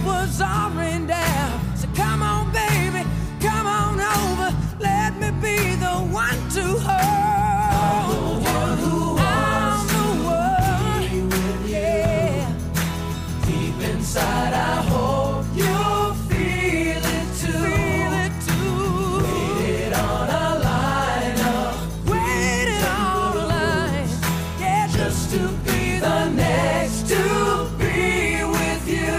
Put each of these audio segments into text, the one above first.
was all rained down. So come on, baby, come on over. Let me be the one to hold. I'm the one who wants to be with you. Deep inside, I hope you'll feel it too. Feel it too. Waited on a line up. Waited on a line. Yeah, just to be the next to be with you.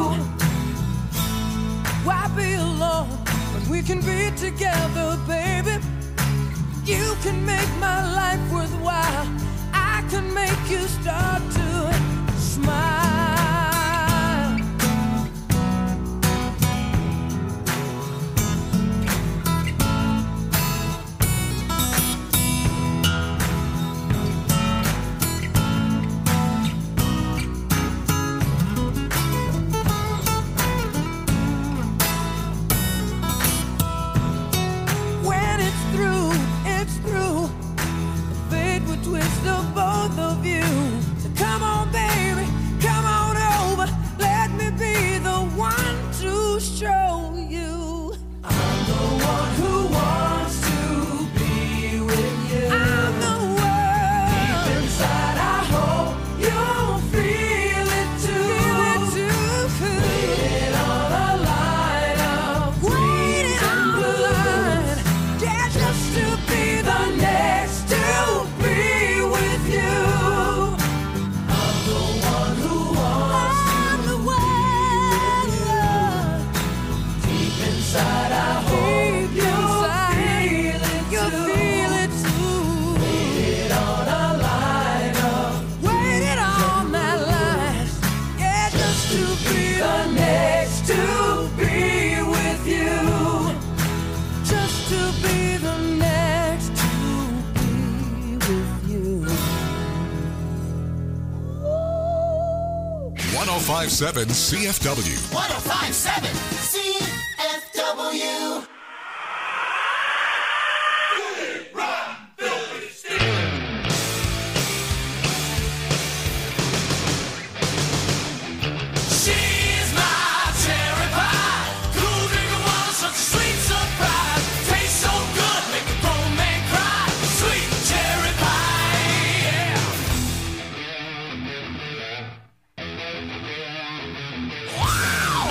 Why be alone when we can be together, baby? You can make my life worthwhile. I can make you start to smile. When it's through, it's through. The fate will twist of both of you. So come on, baby, come on over. Let me be the one to show you. I'm the one who wants to be with you. I'm the one. Deep inside, I hope you'll feel it too. Feel it too. Waiting on a line of green and blue. Yeah, just to be the next to be with you. I'm the one who wants to be with you. Deep inside, I hope you'll feel it too. Waited on a line up. Waited on that line. Yeah, just to be the next to be with you. Just to be the next to be with you. 1057 CFW. 1057 CFW. She's my cherry pie. Cool drinking water, such a sweet surprise. Tastes so good, make a grown man cry. Sweet cherry pie, yeah. Wow!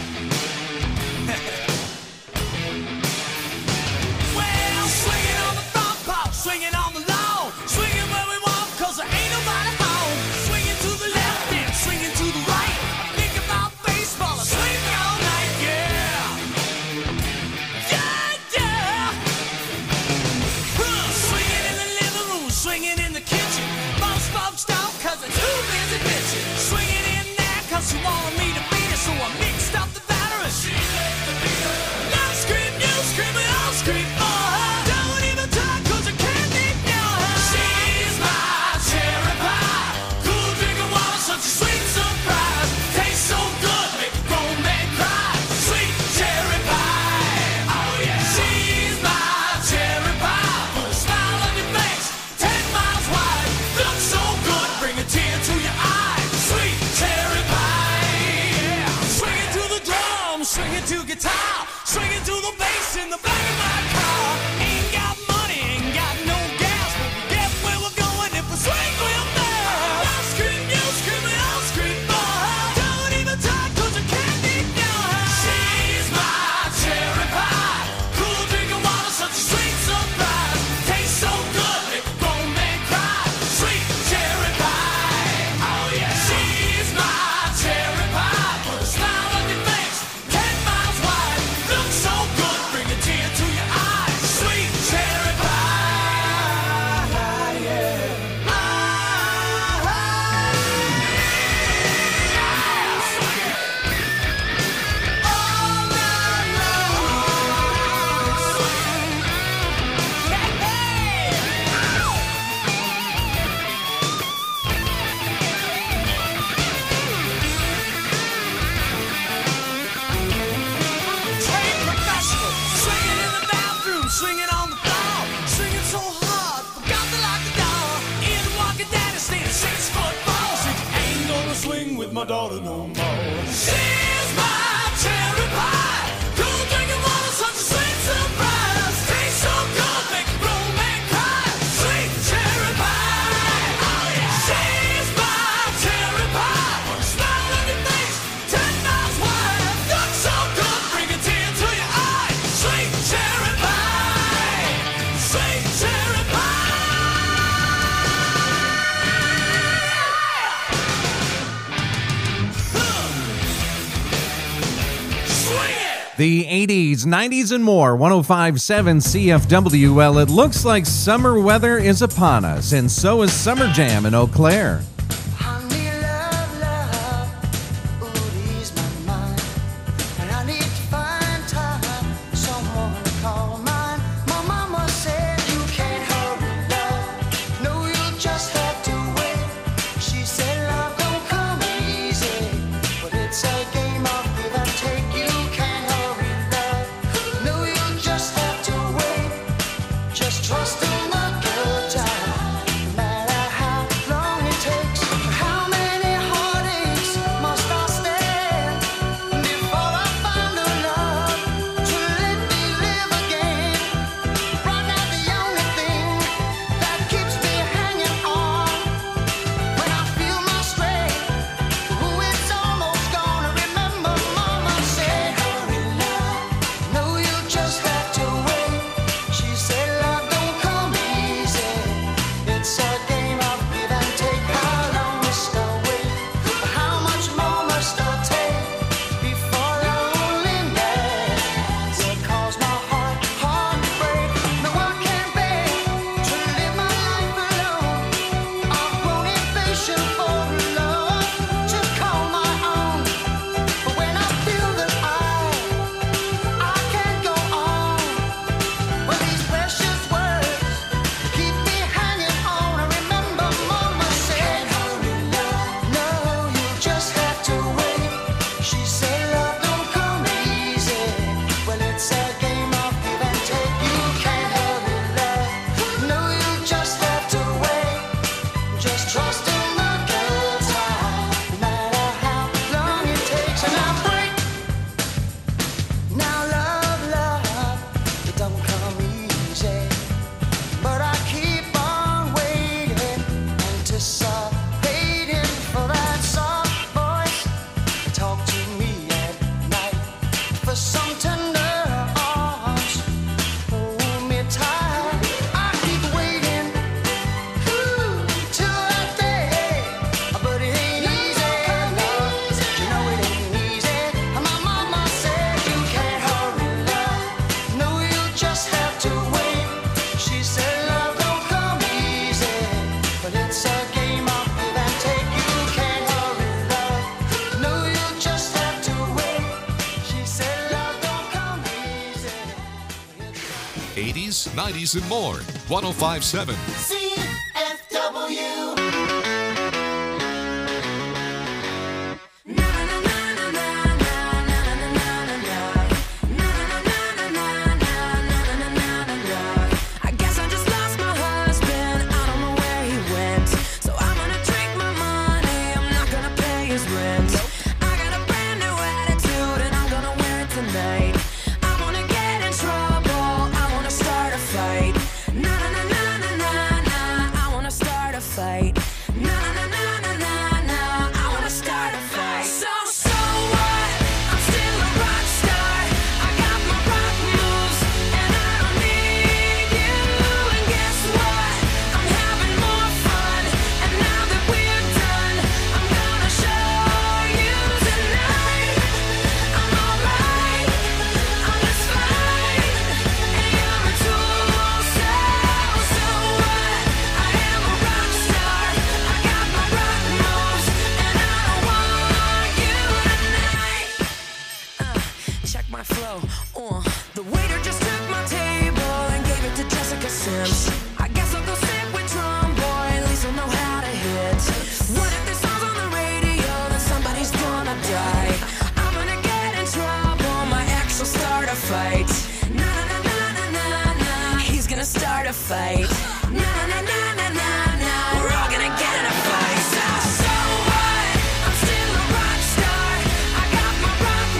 Well, swinging on the front porch, swinging on the lawn, swinging where we want, 'cause there ain't nobody home. Swinging to the left and swinging to the right. Think about baseball, I swing all night, yeah. Yeah, yeah. Swinging in the living room, swinging in the kitchen. Most folks don't, 'cause they're too busy bitching. Swinging in there 'cause she wanted me to beat her, so I mixed up the batter and she let the beat her. Now scream, you scream, we all scream for her. Don't even talk 'cause I can't ignore her. She's my cherry pie. Cool drinking water, such a sweet surprise. Tastes so good, make a grown man cry. Sweet cherry pie, oh yeah. She's my cherry pie. Put a smile on your face, 10 miles wide. Looks so good, bring a tear to your eye. Sweet cherry pie, yeah. Swinging to the drum, swinging to guitar, swinging to the bass in the back of my car. Ain't got money, ain't got no gas, but we get where we're going if we swing real fast. I scream, you scream, we all scream for her. Don't even talk 'cause I can't ignore her. She's my cherry pie. Cool drinking water, such a sweet surprise. Tastes so good, make a grown man cry. Sweet cherry pie, oh yeah. She's my cherry pie. Put a smile on your face, 10 miles wide. Looks so good, bring a tear to your eye. Sweet cherry pie, yeah. All night long. Hey, hey. Trained professional, swinging in the bathroom, swinging on the floor, swinging so hard, forgot to lock the door. In walking daddy, staying 6'4", said you ain't gonna swing with my daughter no more. She's The 80s, 90s, and more. 105.7 CFW. Well, it looks like summer weather is upon us, and so is Summer Jam in Eau Claire. Honey, love, love, ooh, ease my mind. And I need to find time, someone to call mine. My mama said you can't hurry, love. No, you just have to wait. She said love don't come easy, but it's a game of give and take. You can't hurry, love. No, you just have to wait. Just trust in the good time. No matter how long it takes. How many heartaches must I stand before I find a love to let me live again? Right now the only thing that keeps me hanging on when I feel my strength, ooh, it's almost gone. I remember mama said, hurry love, no, you just have to wait. She said love don't come easy, it's a game of give and take. How long must I wait? How much more must I take before loneliness will cause my heart to break? No, I can't bear to live my life alone. I've grown impatient for love to call my own. But when I feel that I can't go on, well, these precious words keep me hanging on. I remember mama said, hurry love, no, you just have to wait. She said love don't come easy, well, it's a game of give and take. You can't hurry love, no, you just have to wait. Just trust in the good time, no matter how long it takes. And I break. Now love, it don't come easy, but I keep on waiting, anticipating for that soft voice to talk to me at night, for some tender arms, hold me tight. I keep waiting, till that day, but it ain't easy, no, you know it ain't easy. My mama said you can't hurry love, no, you just have to wait. She said love don't come easy, but it's a game of give and take. You can't hurry love, no, you just have to wait. She said love don't come easy. 80s, 90s, and more. 105.7. CFW. I guess I just lost my husband. I don't know where he went. So I'm gonna drink my money. I'm not gonna pay his rent. I got a brand new attitude and I'm gonna wear it tonight. I wanna get in trouble. I wanna start a fight. Na na na na na na na. I wanna start a fight. Na na na na na na. I wanna start a fight. So what? I'm still a rock star. I got my rock moves and I don't need you. And guess what? I'm having more fun. And now that we're done, I'm gonna show you tonight. I'm alright. I'm just fine. And you're a tool. So what? I am a rock star. I got my rock moves and I don't want you tonight. Check my flow. The waiter just took my table and gave it to Jessica Sims. I guess I'll go sit with Drum Boy, at least I'll know how to hit. What if this song's on the radio, then somebody's gonna die. I'm gonna get in trouble, my ex will start a fight. Na na na na na na. He's gonna start a fight. Na na na na na na. We're all gonna get in a fight. So what? I'm still a rock star. I got my rock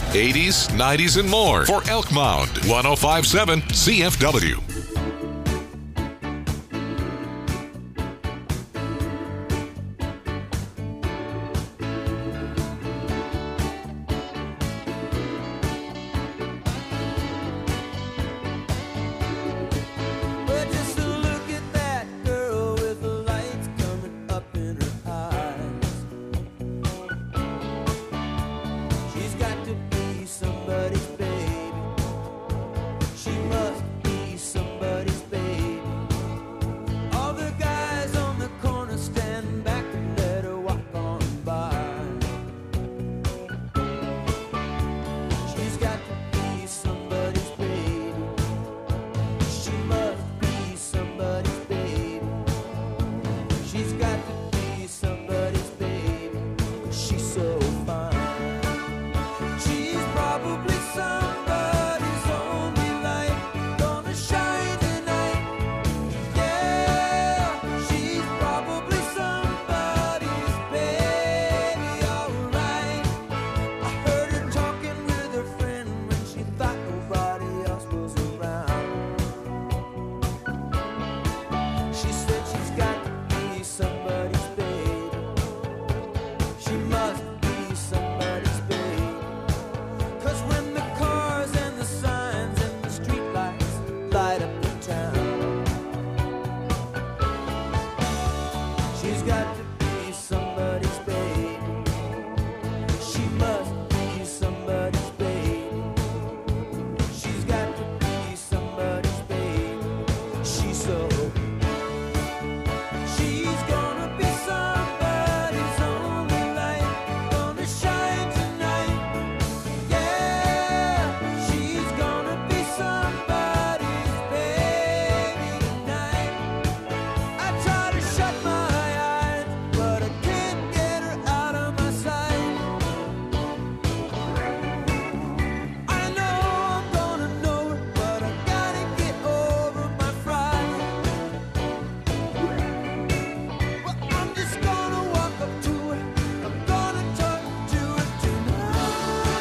80s, 90s, and more for Elk Mound 1057 CFW. But just look at that girl with the lights coming up in her eyes. She's got to be somebody's baby. She must be somebody's baby. All the guys on the corner stand back and let her walk on by. She's got to be somebody's baby. She must be somebody's baby. She's got to be somebody's baby. She's so fine. She's probably somebody's only light gonna shine tonight. Yeah, she's probably somebody's baby, alright. I heard her talking with her friend when she thought nobody else was around. She said she's got to be somebody's baby. She must be somebody's baby. 'Cause when the cars and the signs and the streetlights light up the town, she's got to be somebody's baby. She must be somebody's baby. She's got to be somebody's baby. She's so. She's gonna be somebody's only light, gonna shine tonight. Yeah, she's gonna be somebody's baby tonight. I try to shut my eyes, but I can't get her out of my sight. I know I'm gonna know her, but I gotta get over my fright. Well, I'm just gonna walk up to her. I'm gonna talk to her tonight.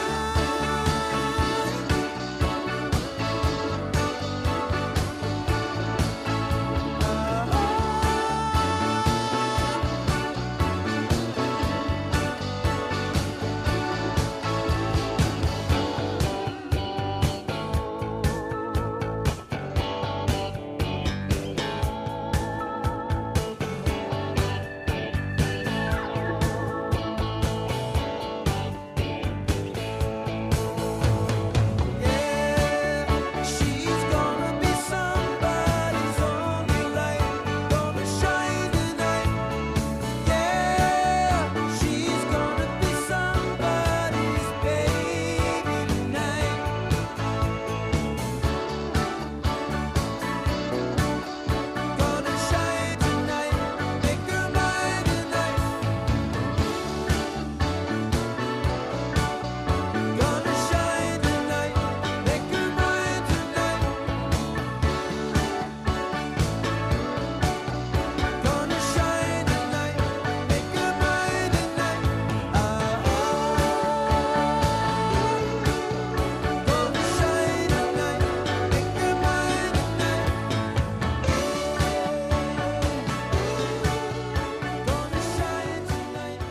Yeah, she's gonna be somebody's only light, gonna shine tonight. Yeah, she's gonna be somebody's baby tonight. Gonna shine tonight, make her mine tonight. Gonna shine tonight, make her mine tonight. Gonna shine tonight, make her mine tonight. Gonna shine tonight, make her mine tonight. Gonna shine tonight,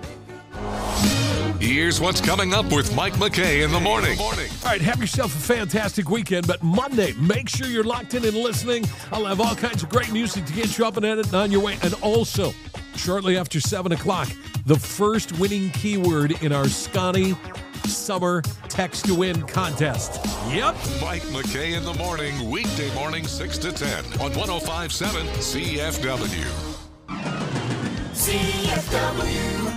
Here's what's coming up with Mike McKay in the morning. All right, have yourself a fantastic weekend, but Monday, make sure you're locked in and listening. I'll have all kinds of great music to get you up and at it and on your way. And also, shortly after 7 o'clock, the first winning keyword in our Scotty Summer Text to Win contest. Yep. Mike McKay in the morning, weekday morning 6 to 10 on 1057 CFW. CFW.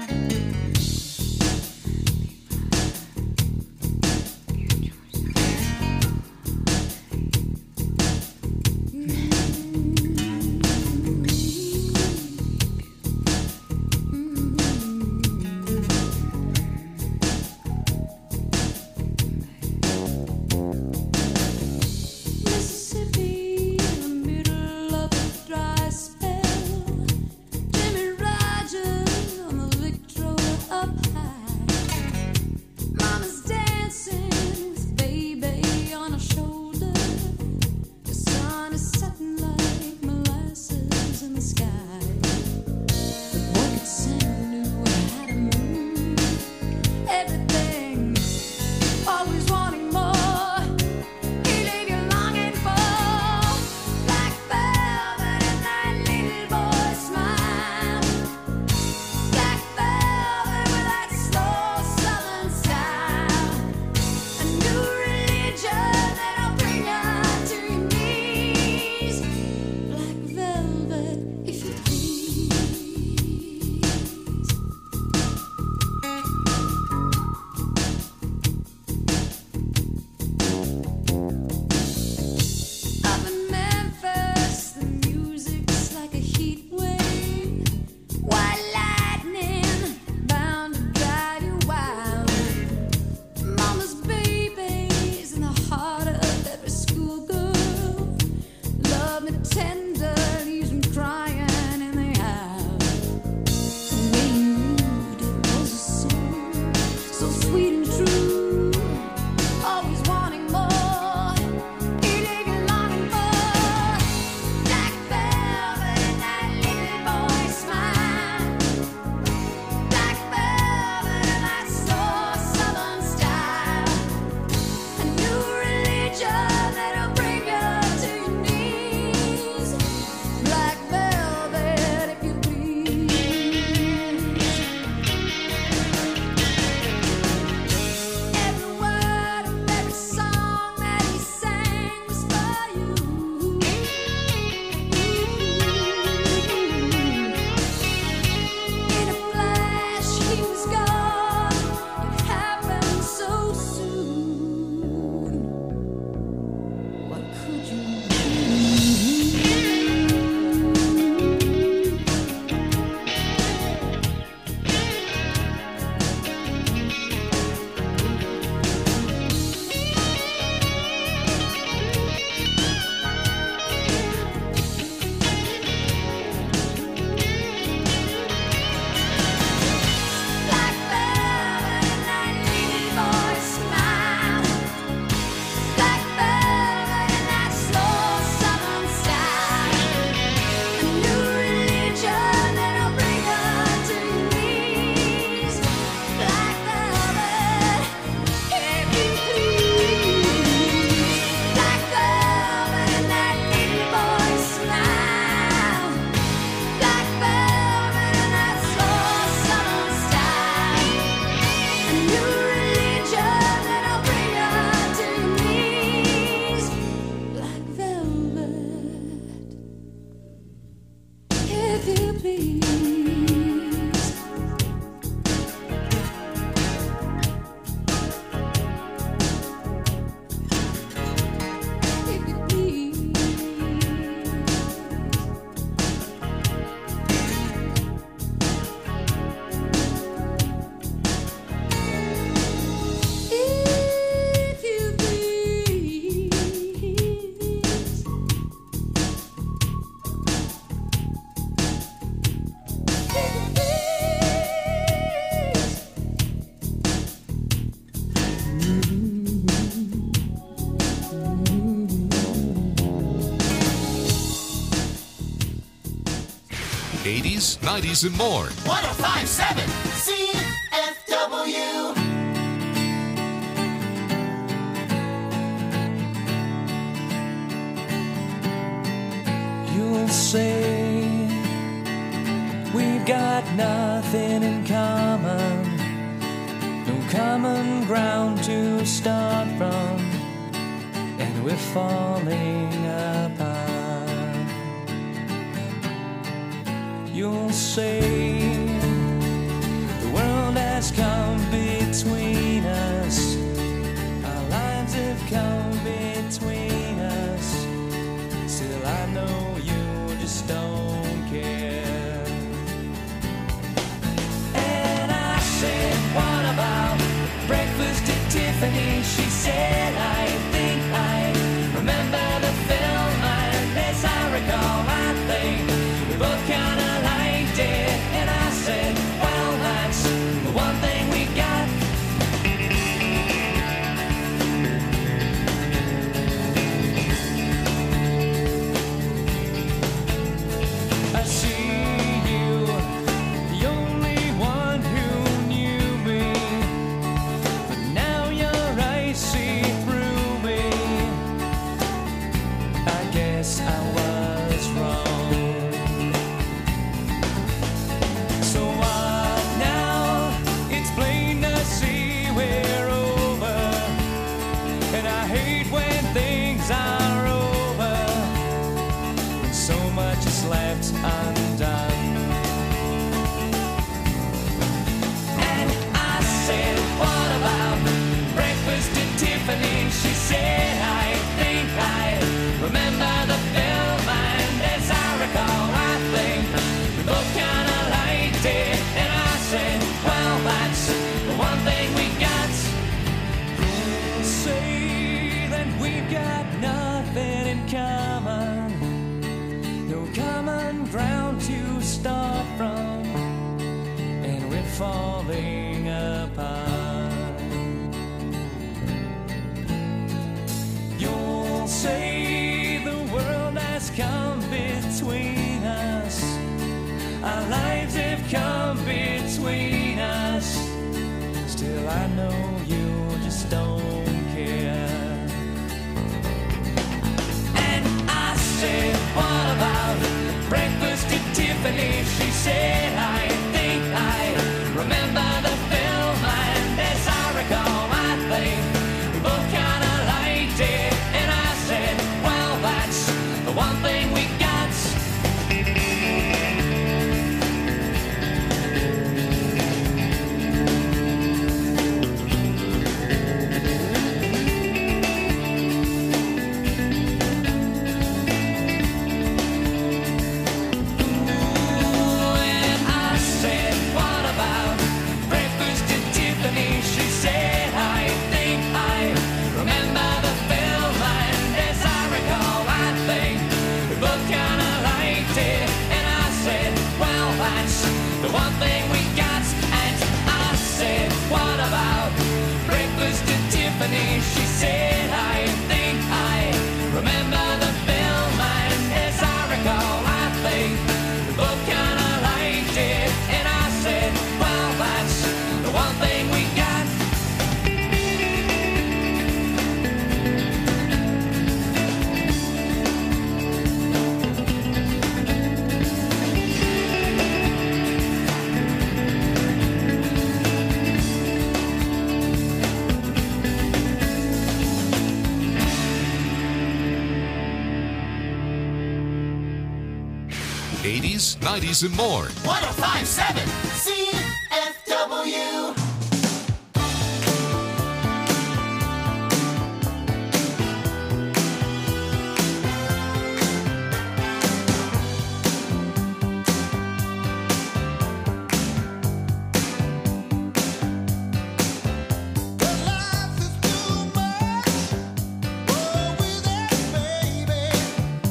Mississippi, in the middle of a dry spell. Jimmy Rogers 80s, 90s, and more. 1057 CFW. You'll say we've got nothing in common, no common ground to start from, and we're falling apart. You'll say the world has come between us, our lives have come between us. Still I know you just don't care. And I said, what about breakfast at Tiffany? She said, I think I remember the film, and as I recall, I think we both kinda liked it. And I said, well, that's the one thing we got. I see you, the only one who knew me, but now your eyes see through me. I guess I was wrong. So what now? It's plain to see we're over, and I hate when things are over, when so much is left undone. And I said, what about breakfast at Tiffany? She said, I think I remember the film, and as I recall, I think we both kinda liked it. And I said, well, that's the one thing we got. You'll say that we've got nothing in common, no common ground to start from, and we're falling apart. You'll say the world has come between us, our lives have come between us. Still I know you just don't care. And I said, what about breakfast at Tiffany? She said, I think I remember the film, and as I recall, I think we both kinda liked it. And I said, well, that's the one thing we got. And I said, what about breakfast at Tiffany? She said, I think I remember the film, and as I recall, I think we both kinda liked it. And I said, well, that's the one thing we got. And I said, what about breakfast at Tiffany? She said, I think I remember the film, and as I recall, I think we both kinda liked it. And I said, well, that's the one thing we got. '80s, '90s, and more. 1057 CFW.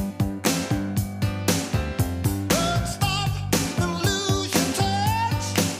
Stop and lose your touch.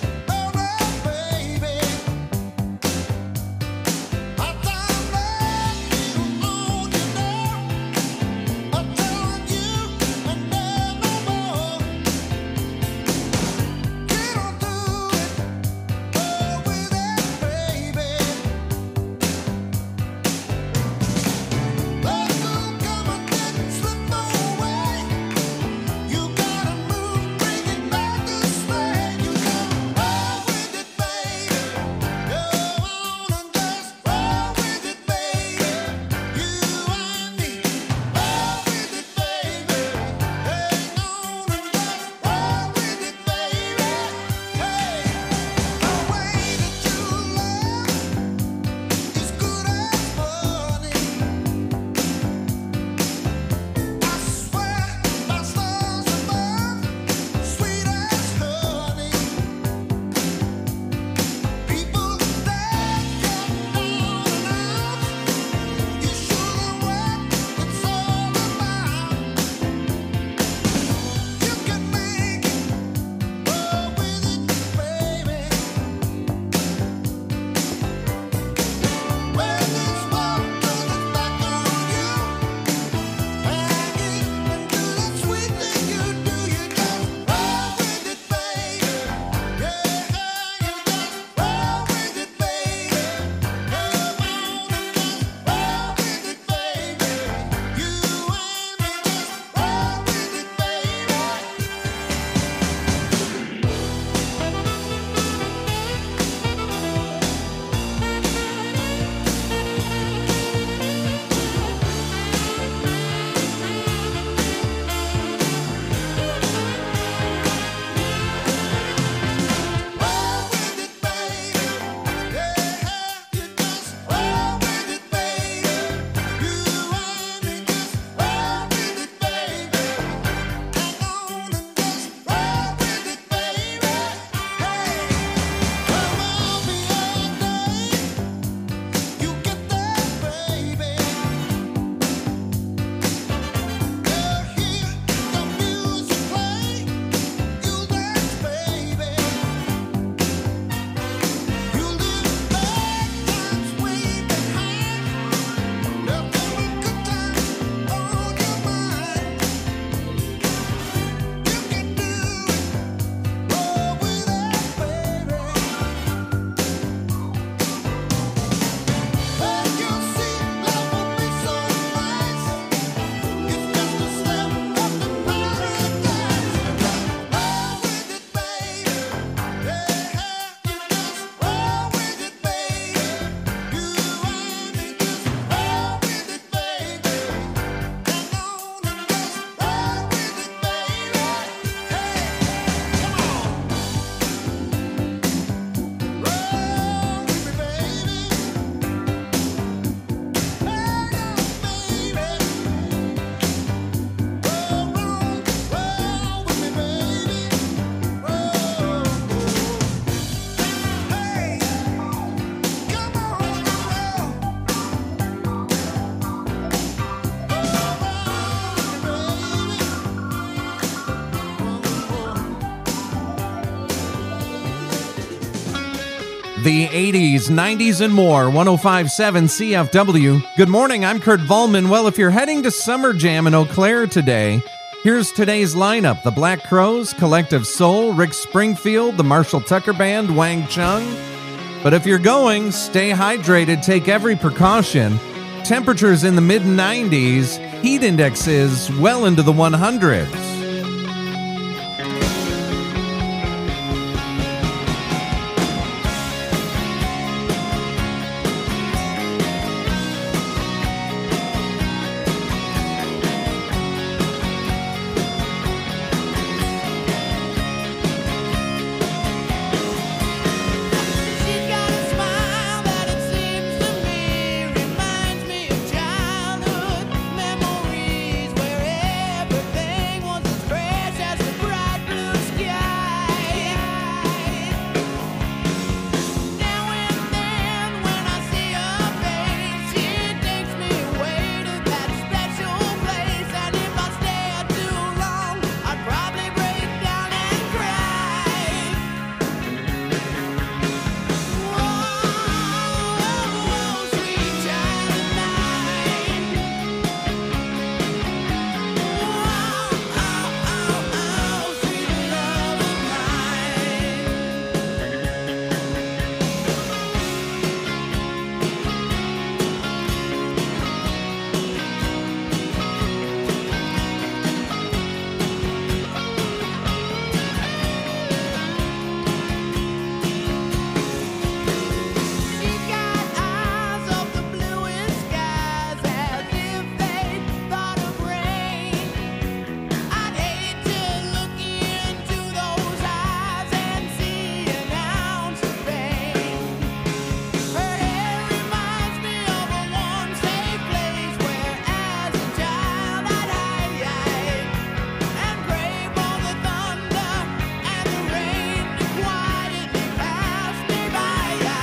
The 80s, 90s, and more. 105.7 CFW. Good morning, I'm Kurt Volman. Well, if you're heading to Summer Jam in Eau Claire today, here's today's lineup. The Black Crowes, Collective Soul, Rick Springfield, the Marshall Tucker Band, Wang Chung. But if you're going, stay hydrated, take every precaution. Temperatures in the mid-90s, heat indexes well into the 100s. She's got a smile that it seems to me reminds me of childhood memories where everything was as fresh as the bright blue sky. Now and then when I see her face, she takes me away to that special place, and if I stay too long, I'd probably break down and cry. Whoa, sweet child of mine. Whoa, sweet love of mine. She's got eyes of the bluest skies, as if they thought of rain. I'd hate to look into those eyes and see an ounce of pain. Her hair reminds me of a warm, safe place where, as a child, I'd hide and pray for the thunder and the rain to quietly pass me by.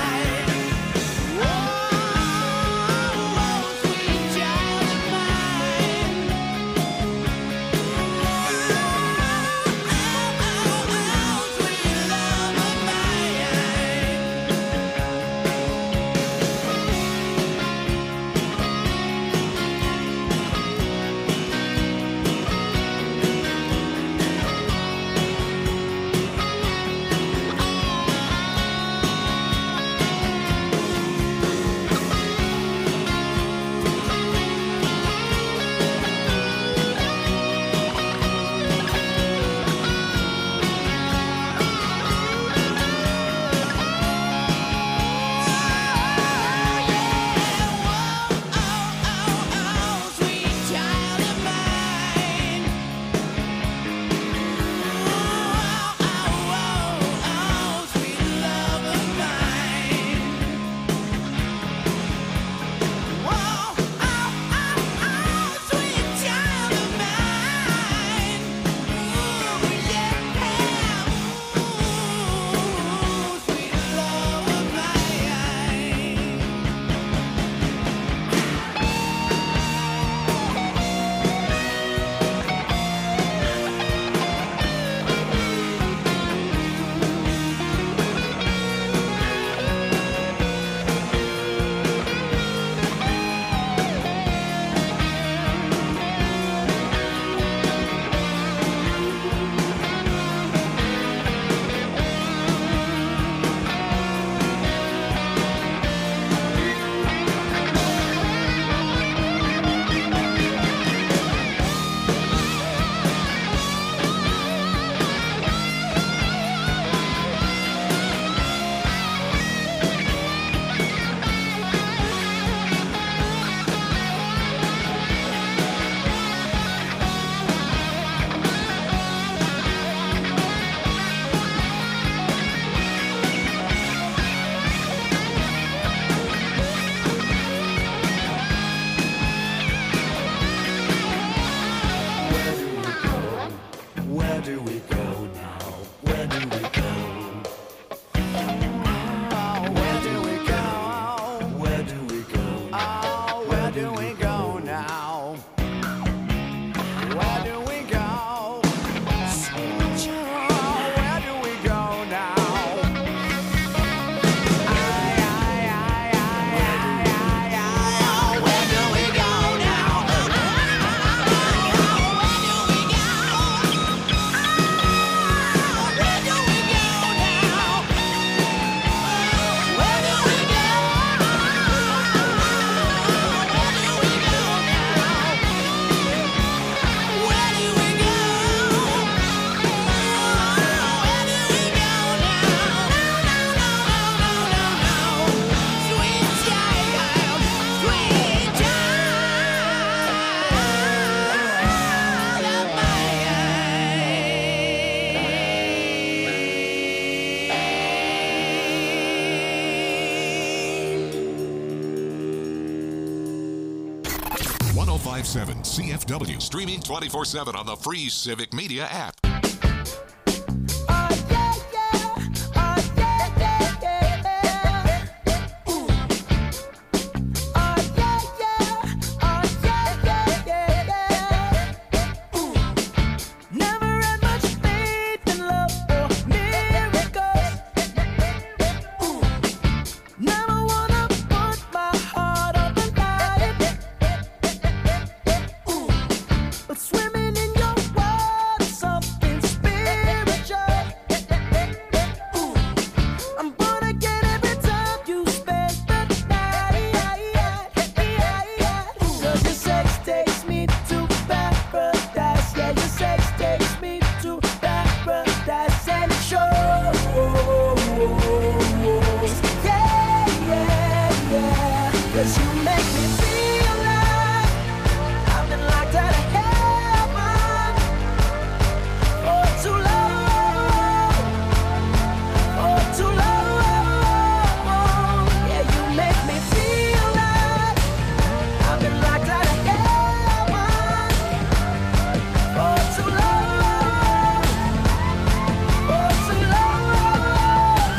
Whoa, sweet child of mine. Sweet love of mine. Sweet child of mine. Sweet love of mine. Sweet child of mine. Sweet love of mine. Where do we go now? Where do we go? Where do we go? Where do we go? Where do we go now? Where do we go? Where do we go now? 1057 CFW. Streaming 24/7 on the free Civic Media app. Swimming in your world, something spiritual. I'm born again every time you spend the night. 'Cause your sex takes me to paradise. Yeah, your sex takes me to paradise and it shows. Yeah, yeah, yeah. 'Cause you make me feel like I've been locked out of heaven for too long, for too long. Yeah, you make me feel like I've been locked out of heaven for too long, for too long.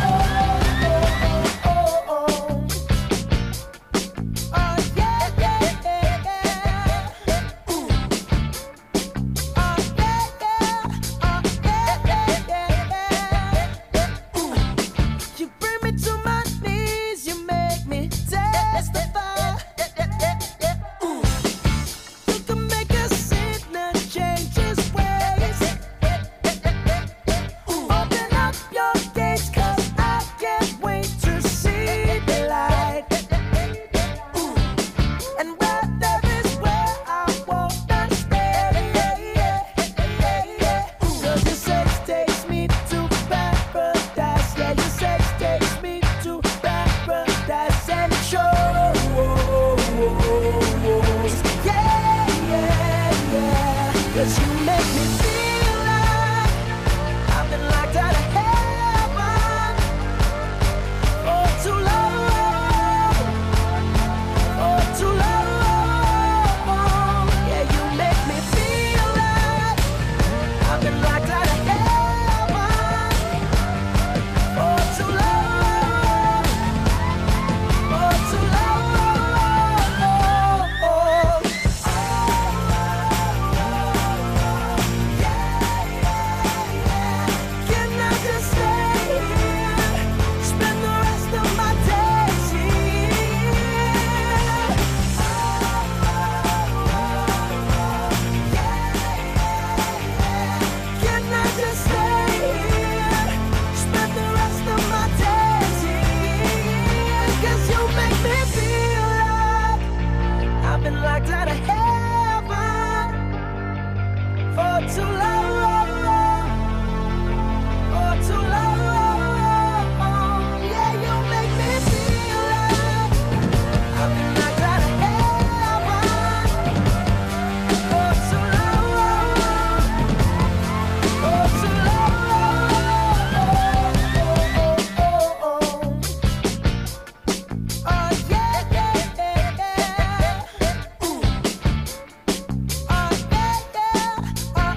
Oh, yeah, yeah, yeah, yeah. Oh, yeah, yeah. You bring me to my knees, you make me testify. You can make a sinner change his ways. Open up your gates, 'cause I can't wait to see the light. And right there is where I wanna stay. 'Cause your sex takes me to paradise. Yeah, your sex takes me to paradise and it shows. Yeah, yeah, yeah. 'Cause you make me feel like I've been locked out of heaven for too long, for too long. Yeah, you make me feel like I've been locked out of heaven for too long, for too long. Can I just stay here, spend the rest of my days here? Can I just stay here, spend the rest of my days here? 'Cause you make me feel like I've been locked out of heaven for too long. For too long. Yeah, you make me feel like I've been locked out of heaven for too long. For too long. Oh, yeah, yeah, yeah, yeah. Oh, yeah, yeah. Oh,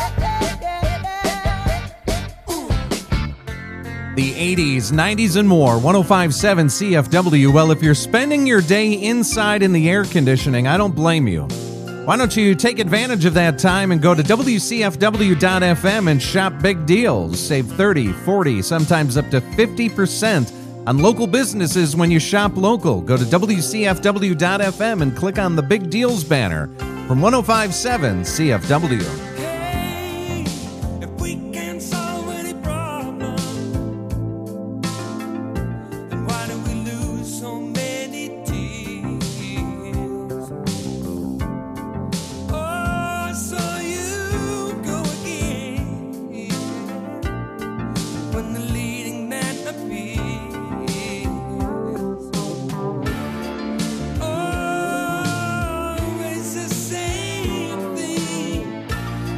The 80s, 90s, and more. 1057 CFW. Well, if you're spending your day inside in the air conditioning, I don't blame you. Why don't you take advantage of that time and go to WCFW.FM and shop big deals. Save 30, 40, sometimes up to 50% on local businesses when you shop local. Go to WCFW.FM and click on the Big Deals banner from 1057 CFW. Hey, if we can't solve any problem, then why do we lose so many tears? Oh, so you go again when the leading man appears. Always the same thing.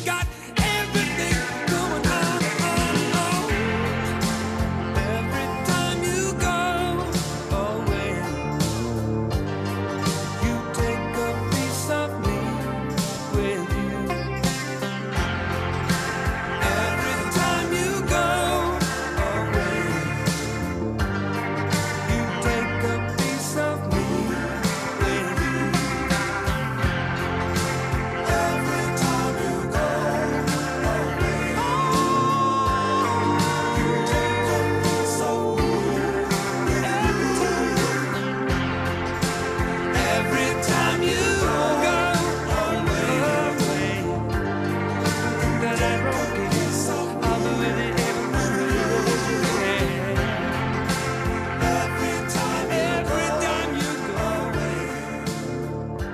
got everything going on. Every time you go away, you take a piece of me with you. Every time you go away, you take a piece of me with you. Every time you go away, you take a piece of me. Every time you go away, that I broke it, I'll do it every time you go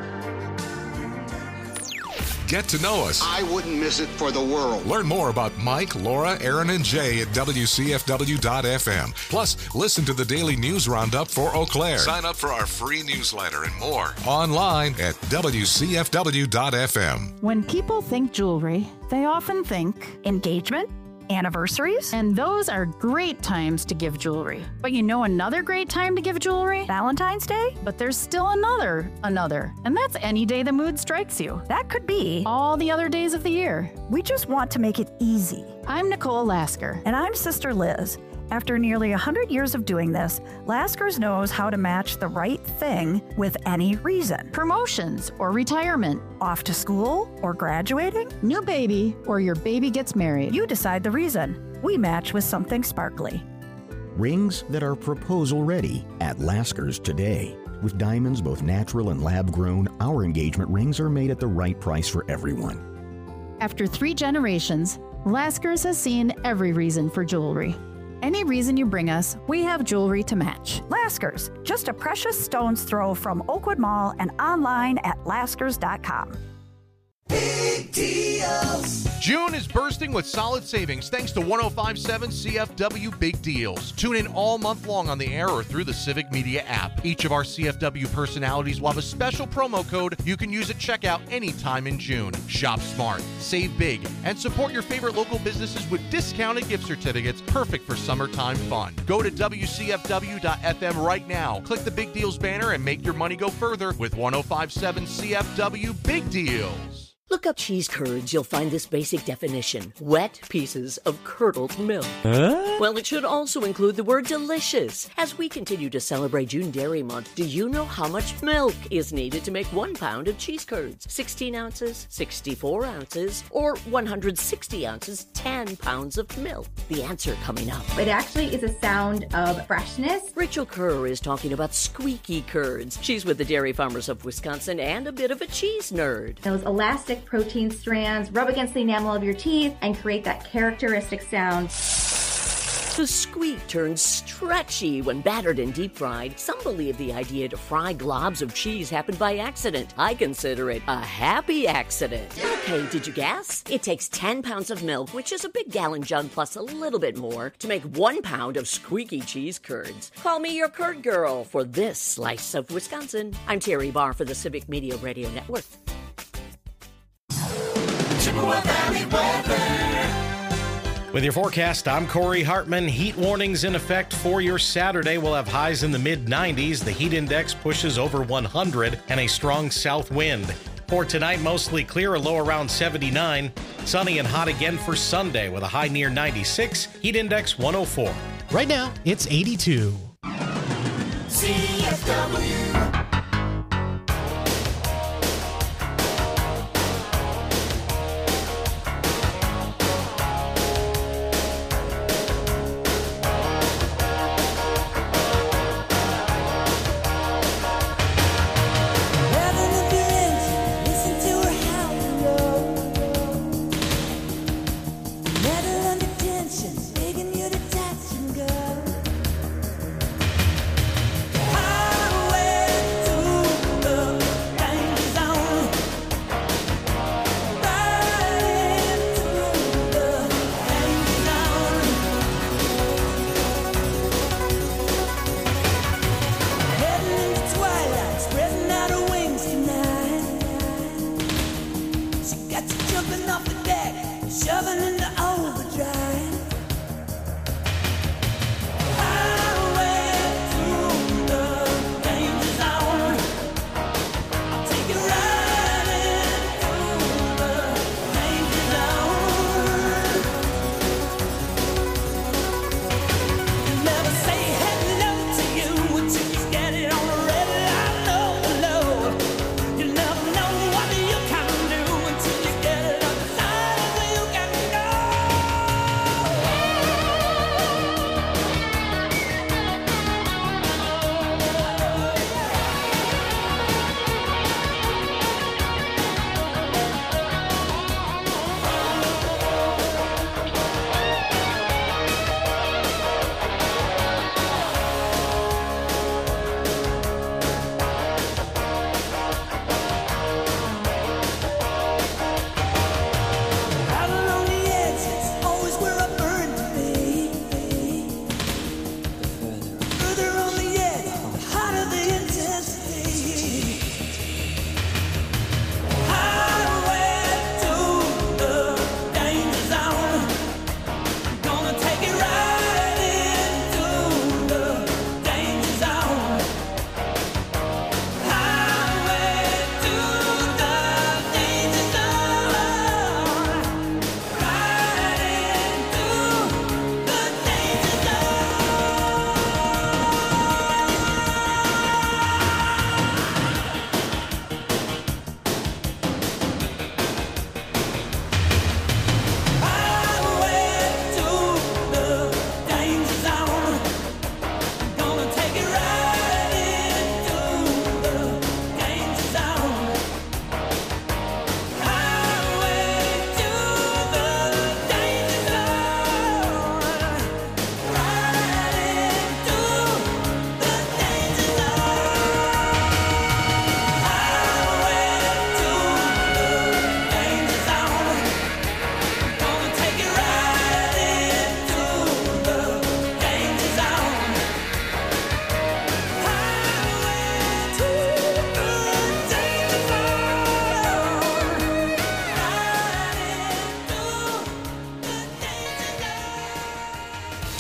away. Get to know us. I wouldn't miss it for the world. Learn more about Mike, Laura, Aaron, and Jay at WCFW.FM. Plus, listen to the daily news roundup for Eau Claire. Sign up for our free newsletter and more online at WCFW.FM. When people think jewelry, they often think Engagement? Anniversaries? and those are great times to give jewelry. But you know another great time to give jewelry? Valentine's Day? But there's still another, and that's any day the mood strikes you. That could be. All the other days of the year. We just want to make it easy. I'm Nicole Lasker. And I'm Sister Liz. After nearly 100 years of doing this, Laskers knows how to match the right thing with any reason. Promotions or retirement, Off to school or graduating? new baby, or your baby gets married. You decide the reason. We match with something sparkly. Rings that are proposal ready at Lasker's today. With diamonds both natural and lab grown, our engagement rings are made at the right price for everyone. After 3 generations, Laskers has seen every reason for jewelry. Any reason you bring us, we have jewelry to match. Laskers, just a precious stone's throw from Oakwood Mall and online at laskers.com. June is bursting with solid savings thanks to 105.7 CFW Big Deals. Tune in all month long on the air or through the Civic Media app. Each of our CFW personalities will have a special promo code you can use at checkout anytime in June. Shop smart, save big, and support your favorite local businesses with discounted gift certificates perfect for summertime fun. Go to WCFW.FM right now. Click the Big Deals banner and make your money go further with 105.7 CFW Big Deals. Look up cheese curds, you'll find this basic definition. Wet pieces of curdled milk. Well, it should also include the word delicious. As we continue to celebrate June Dairy Month, do you know how much milk is needed to make 1 pound of cheese curds? 16 ounces, 64 ounces, or 160 ounces, 10 pounds of milk? The answer coming up. It actually is a sound of freshness. Rachel Kerr is talking about squeaky curds. She's with the Dairy Farmers of Wisconsin and a bit of a cheese nerd. Those elastic protein strands rub against the enamel of your teeth and create that characteristic sound. The squeak turns stretchy when battered and deep fried. Some believe the idea to fry globs of cheese happened by accident. I consider it a happy accident. Okay, did you guess? It takes 10 pounds of milk, which is a big gallon jug plus a little bit more, to make 1 pound of squeaky cheese curds. Call me your curd girl for this slice of Wisconsin. I'm Terry Barr for the Civic Media Radio Network. Chippewa Valley weather. With your forecast, I'm Corey Hartman. Heat warnings in effect for your Saturday. We'll have highs in the mid-90s. The heat index pushes over 100 and a strong south wind. For tonight, mostly clear, a low around 79. Sunny and hot again for Sunday with a high near 96. Heat index 104. Right now, it's 82. CFW. Highway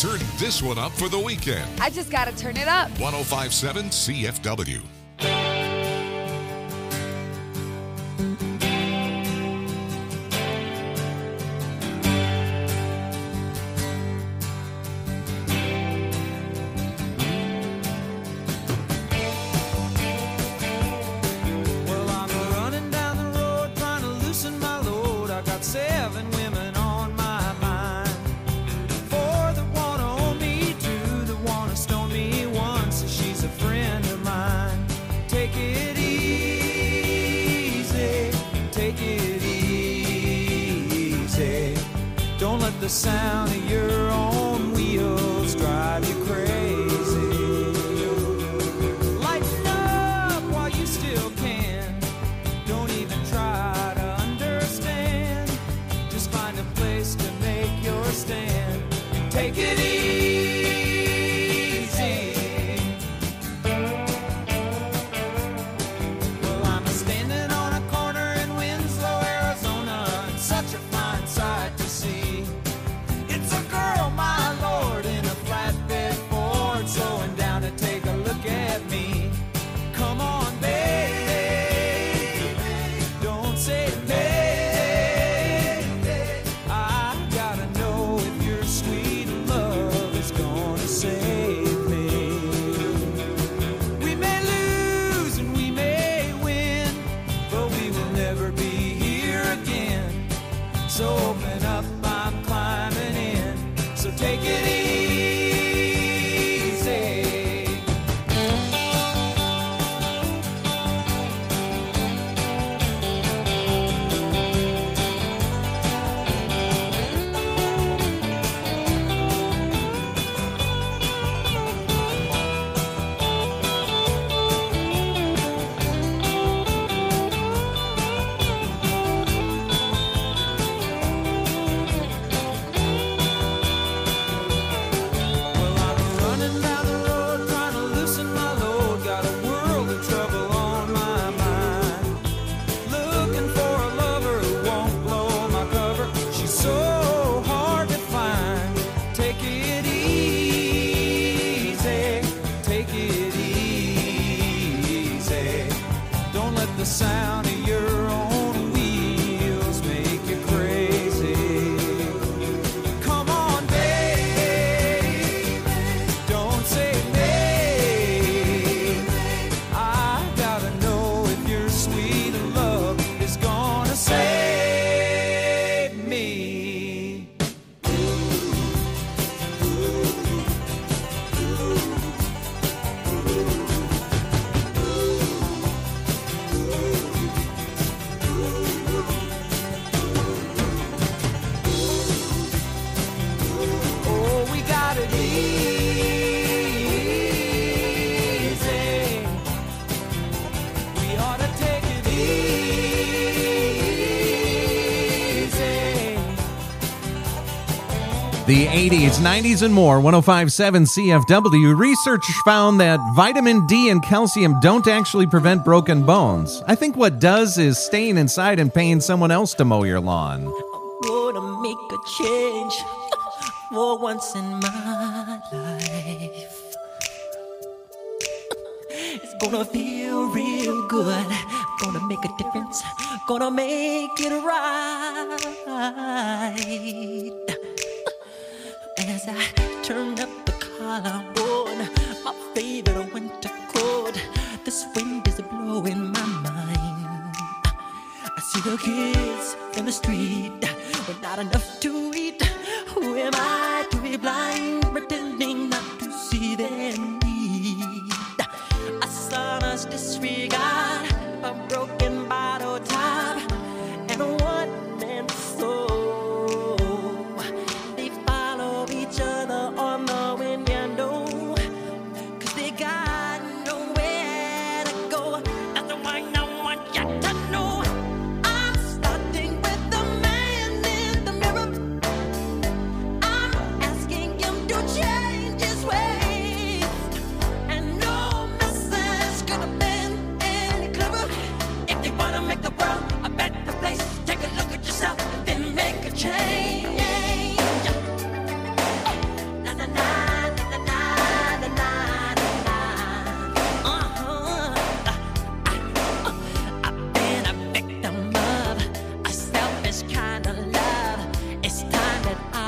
Turn this one up for the weekend. I just got to turn it up. 105.7 CFW. Well, I'm running down the road trying to loosen my load. I got 7 women on my mind. 4 that wanna own me, 2 that wanna stone me, 1 says she's a friend of mine. Take it easy, take it easy. Don't let the sound of your own wheels drive you crazy. Lighten up while you still can. Don't even try to understand. Just find a place to make your stand. Take it easy. Well, I'm standing on a corner in Winslow, Arizona, and such a fine sight to see. It's a girl, my lord, in a flatbed Ford, slowing down to take a look at me. Come on, baby, don't say baby. I gotta know if your sweet love is gonna save me. We may lose and we may win, but we will never be here again. So open up, I'm climbing in. So take it easy. Well, I'm running down the road trying to loosen my load. Got a world of trouble on my mind. Looking for a lover who won't blow my cover. She's so hard to find. Take it easy. Take it easy. Don't let the sound of your own wheels make you crazy. Come on, baby, don't say maybe. I gotta know if your sweet love is gonna save me. Oh, we got it easy. We ought to take it easy. The 80s, 90s, and more. 105.7 CFW. Research found that vitamin D and calcium don't actually prevent broken bones. I think what does is staying inside and paying someone else to mow your lawn. Gonna make a change for once in my life. It's gonna feel real good. Gonna make a difference. Gonna make it right. As I turn up the collar on my favorite winter coat, this wind is blowing my mind. I see the kids in the street with not enough to eat. Who am I to be blind, pretending not to see their need? A son's disregard, a broken bottle top, and a one-man soul. They follow each other on the wind, you know, 'cause they got nowhere to go. That's the one I want you to know. I'm starting with the man in the mirror. I'm asking him, do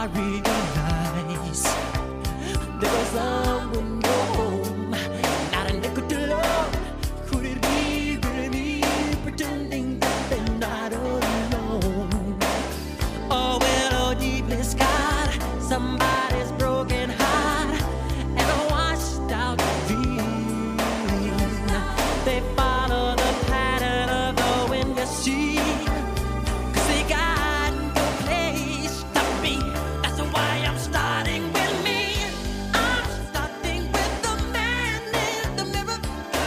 I realize there was someone home, not a nickel to love. Could it be really me pretending that they're not alone? Oh well, oh deeply scarred, somebody's broken heart and a washed out dream. They follow the pattern of the wind, you see, 'cause they got no place to be. That's why I'm starting with me. I'm starting with the man in the mirror.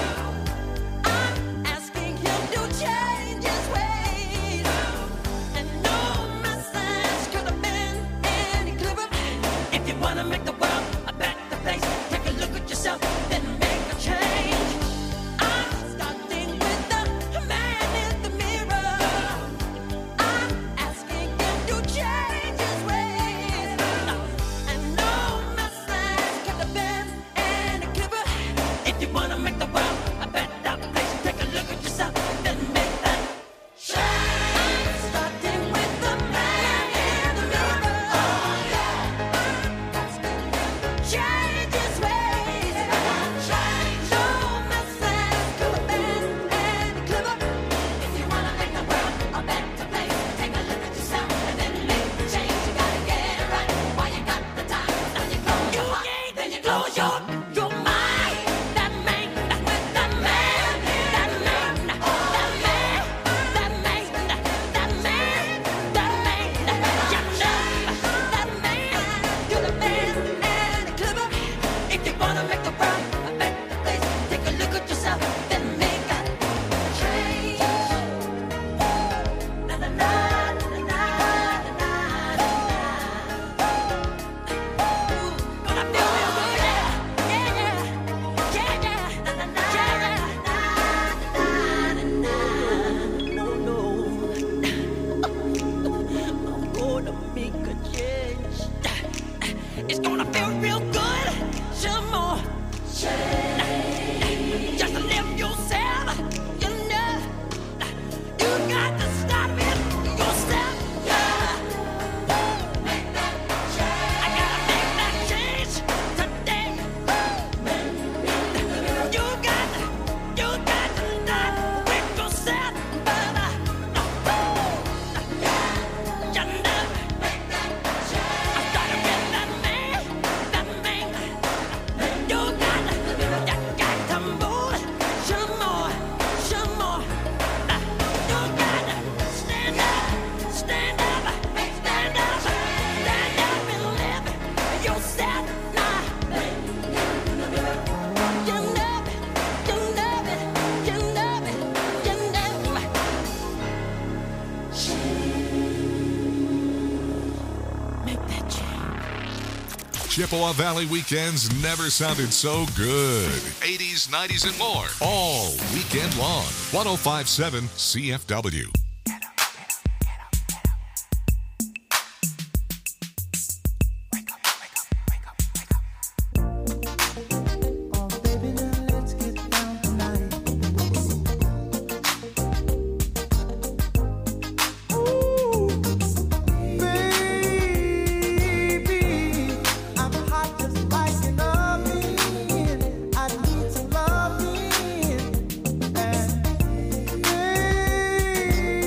I'm asking him to change his ways. And no message could have been any clearer. If you wanna make the world a better place, take a look at yourself, then make a change. I'm starting with the man in the mirror. I'm asking him to change his ways. And no message could have been any clearer. If you wanna make the world a better place, take a look at yourself, then make that change. I'm starting with the man in the mirror. Change his ways. No message could have been any clearer. If you wanna make the world a better place, take a look at yourself and then make the change. You gotta get it right while you got the time. Now you close your heart, then you close your mind. That man, with that man, that man, that man, that man, that man, that man, you know that man could have been any clearer. If you wanna make the world a better place, take a look at yourself, then make that change. Na na na na na na na. Gonna feel real good, yeah, yeah, yeah, yeah. Na na na na na na. No, no. I'm gonna make a change. It's gonna feel real good. Some more change. Just to live yourself. You know, you got to stop it yourself. Make that change. I gotta make that change today. You got to start with yourself, brother. You know, make that change. I started with that man, that man. You got to move some more, some more. You got to stand up, stand up, stand up, stand up and live yourself now. You know it, you know it, you know it, you know it. Make that change. Chippewa Valley weekends never sounded so good. 80s, 90s, and more. All weekend long. 1057 CFW. I'm hot just like an oven. I need some loving. And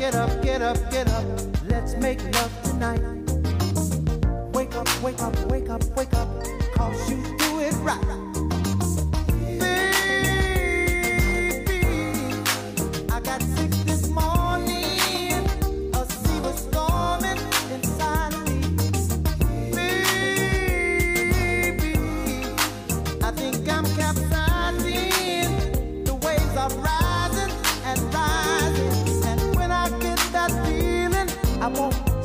get up, get up, get up. Let's make love tonight. Wake up, wake up, wake up, wake up. 'Cause you do it right. Baby, I got sick this morning. A sea was storming inside of me. Baby, I think I'm capsizing. The waves are rising and rising. And when I get that feeling, I won't